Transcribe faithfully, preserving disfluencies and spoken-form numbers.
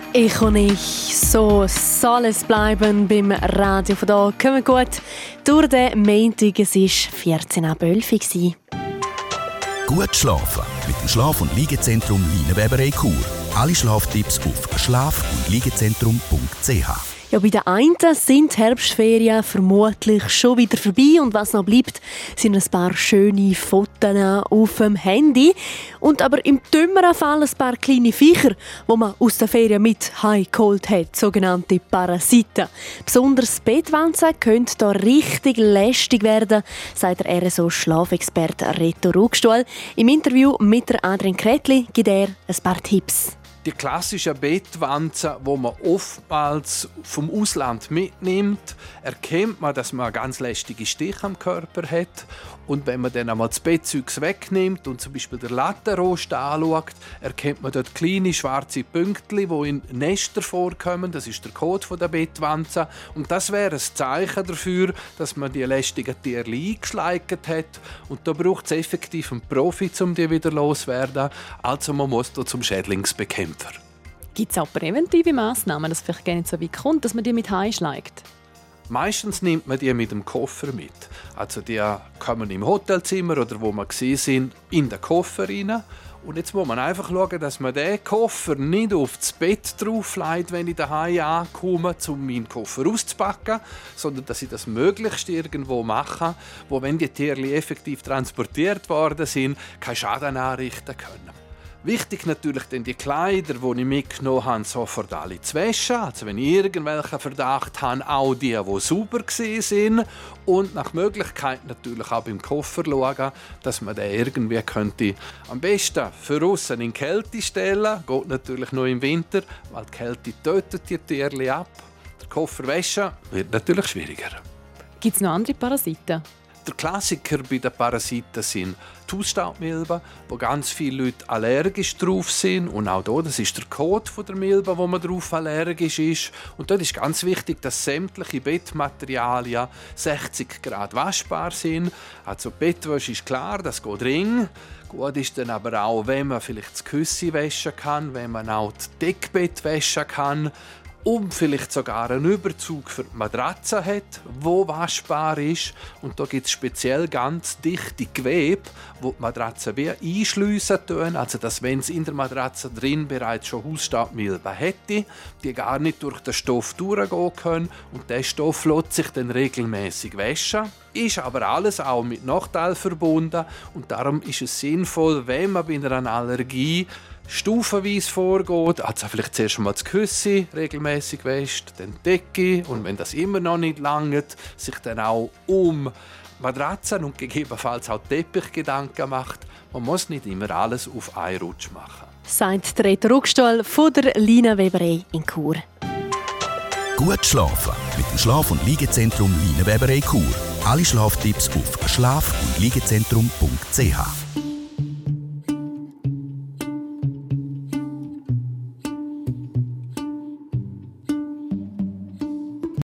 Ich und ich, so soll es bleiben beim Radio. Von da kommen wir gut durch den Montag. Es war vierzehn Uhr elf. Gut schlafen mit dem Schlaf- und Liegezentrum Lina-Weber Chur. Alle Schlaftipps auf schlaf- und liegezentrum punkt c h. Ja, bei den einen sind die Herbstferien vermutlich schon wieder vorbei und was noch bleibt, sind ein paar schöne Fotos auf dem Handy. Und aber im dümmeren Fall ein paar kleine Viecher, die man aus der Ferien mit heimgeholt hat, sogenannte Parasiten. Besonders Bettwanzen können da richtig lästig werden, sagt der R S O-Schlafexperte Reto Ruckstuhl. Im Interview mit der Adrian Kretli gibt er ein paar Tipps. Die klassischen Bettwanzen, die man oftmals vom Ausland mitnimmt, erkennt man, dass man einen ganz lästigen Stich am Körper hat. Und wenn man dann einmal das Bettzeugs wegnimmt und zum Beispiel den Lattenrost anschaut, erkennt man dort kleine schwarze Pünktchen, die in Nestern vorkommen. Das ist der Code der Bettwanzen. Und das wäre ein Zeichen dafür, dass man die lästigen Tiere eingeschleicht hat. Und da braucht es effektiv einen Profi, um die wieder loszuwerden. Also man muss da zum Schädlingsbekämpfer. Gibt es auch präventive Massnahmen, dass es vielleicht gar nicht so weit kommt, dass man die mit heimschlägt? Meistens nimmt man die mit dem Koffer mit. Also die kommen im Hotelzimmer oder wo wir gesehen sind, in den Koffer rein. Und jetzt muss man einfach schauen, dass man diesen Koffer nicht auf das Bett drauflegt, wenn ich daheim ankomme, um meinen Koffer auszupacken, sondern dass ich das möglichst irgendwo mache, wo, wenn die Tiere effektiv transportiert worden sind, keinen Schaden anrichten können. Wichtig natürlich dann die Kleider, die ich mitgenommen habe, sofort alle zu waschen. Also wenn ich irgendwelchen Verdacht habe, auch die, die sauber waren. Und nach Möglichkeit natürlich auch beim Koffer schauen, dass man den irgendwie könnte am besten für aussen in die Kälte stellen. Geht natürlich nur im Winter, weil die Kälte tötet die Tiere ab. Der Koffer waschen wird natürlich schwieriger. Gibt es noch andere Parasiten? Der Klassiker bei den Parasiten sind die Hausstaubmilben, wo ganz viele Leute allergisch drauf sind. Und auch hier, das ist der Code der Milbe, wo man drauf allergisch ist. Und dort ist ganz wichtig, dass sämtliche Bettmaterialien sechzig Grad waschbar sind. Also Bettwäsche ist klar, das geht ring. Gut ist dann aber auch, wenn man vielleicht das Küsse waschen kann, wenn man auch das Deckbett waschen kann. Und vielleicht sogar einen Überzug für die Matratze hat, der waschbar ist. Und da gibt es speziell ganz dichte Gewebe, die die Matratze wie einschliessen tun. Also dass, wenn es in der Matratze drin bereits schon Hausstaubmilben hätte, die gar nicht durch den Stoff durchgehen können. Und dieser Stoff lässt sich dann regelmäßig waschen. Ist aber alles auch mit Nachteilen verbunden. Und darum ist es sinnvoll, wenn man bei einer Allergie stufenweise vorgeht, also vielleicht zuerst mal das Küsse regelmäßig wäscht, dann die Decke und wenn das immer noch nicht langt, sich dann auch um Matratzen und gegebenenfalls auch Teppich Gedanken macht. Man muss nicht immer alles auf einen Rutsch machen. Sagt Reto Ruckstuhl von der Lina-Weber in Chur. Gut schlafen mit dem Schlaf- und Liegezentrum Lina-Weber Chur. Alle Schlaftipps auf schlaf- und liegezentrum punkt c h.